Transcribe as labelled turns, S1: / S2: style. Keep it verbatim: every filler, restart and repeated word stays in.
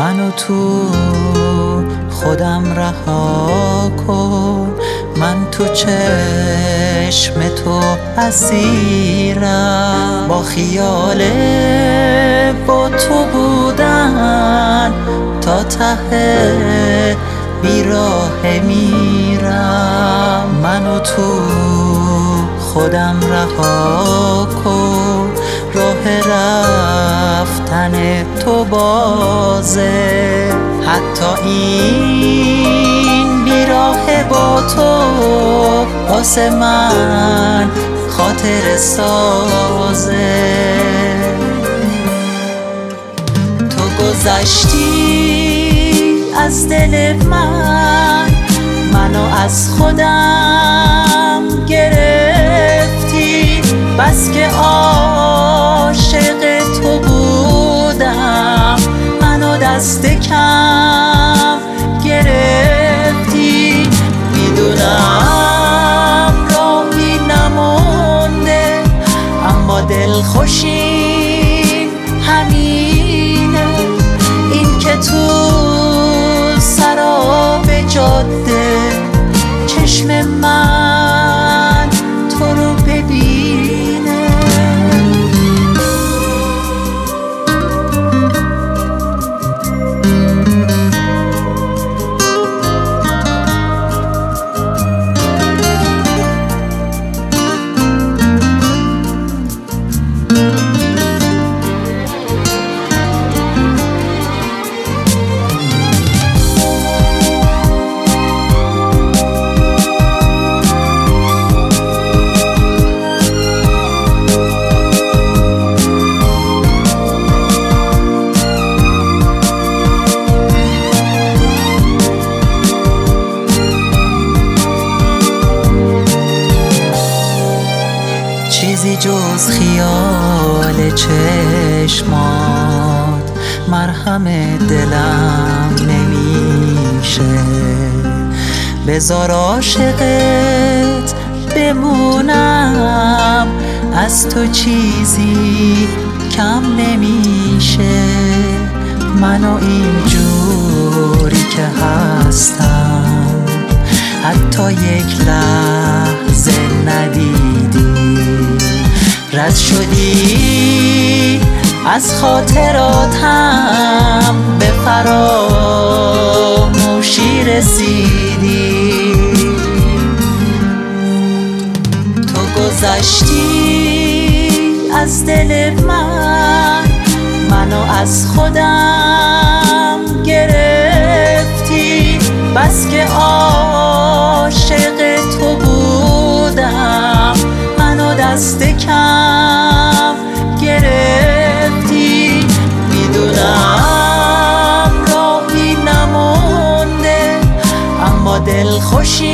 S1: منو تو خودم رها کن، من تو چشم تو اسیرم، با خیال با تو بودن تا ته بیراه میرم. منو تو خودم رها کن، راه رفتن تو بازه، حتی این بیراه با تو واسه من خاطر سازه. تو گذشتی از دل من، منو از خودم گرفتی، بس که عاشق تو بودم منو دست کم گرفتی. میدونم راهی نمونده اما دلخوشی همینه، این که تو سراب جاده چشم من تو رو ببینه. چیزی جز خیال چشمات مرهم دلم نمیشه، بذار عاشقت بمونم، از تو چیزی کم نمیشه. منو اینجوری که هستم حتی یک لحظه ندیدی، رد شدی از خاطراتم، به فراموشی رسیدی. تو گذشتی از دل من، منو از خودم گرفتی، بس که عاشق تو بودم منو دست کم گرفتی. میدونم راهی نمونده اما دلخوشی